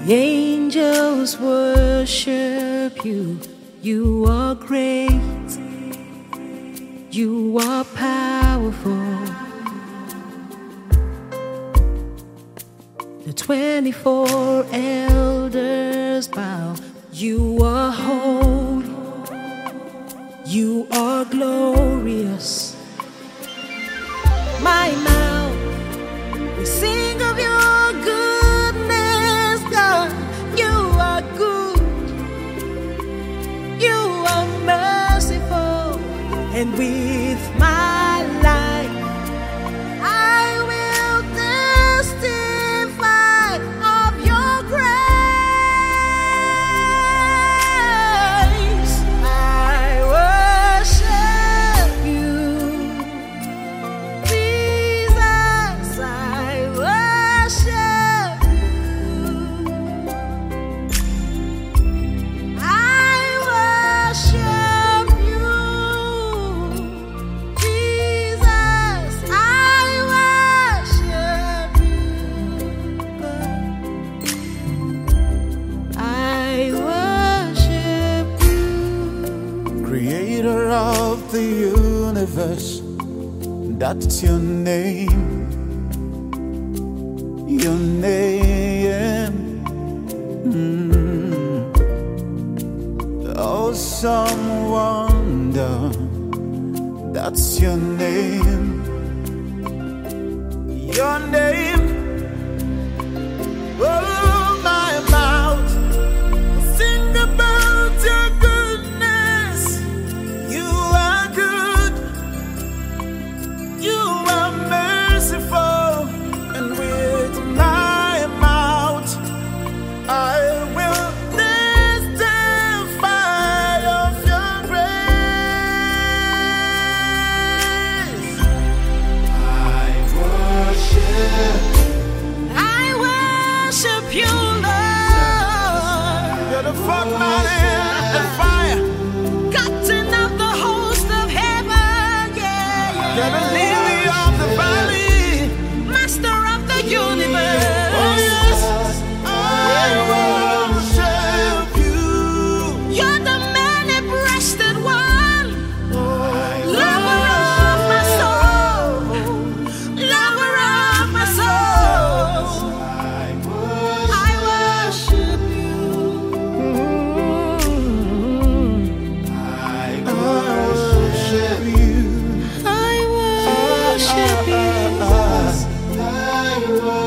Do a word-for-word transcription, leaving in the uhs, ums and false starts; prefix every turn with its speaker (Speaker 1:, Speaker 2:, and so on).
Speaker 1: The angels worship you. You are great. You are powerful. The twenty-four elders bow. You are holy. You are glorious. My mouth will sing of your goodness, God. You are good. You are merciful. And with my life, I will testify of your grace. I worship you, Jesus. I worship you. I worship you, Jesus. I worship you. I worship you.
Speaker 2: Creator of the universe, that's your name. Your name. Mm. Awesome wonder, that's your name. Your name. Oh, my mouth will sing about your goodness. You are good. You are merciful. And with my mouth, I will testify of your grace. I worship.
Speaker 1: I worship you, Lord.
Speaker 2: You're the fuck man in the fire.
Speaker 1: Captain of the host of heaven, yeah,
Speaker 2: You're the
Speaker 1: yeah.
Speaker 2: lily of the valley.
Speaker 1: Master of the universe.
Speaker 2: Oh yes, I worship you.
Speaker 1: You're the many-breasted one. Lover of my soul. Lover of my soul. I worship you.
Speaker 2: I worship you.
Speaker 1: I worship you.
Speaker 2: I worship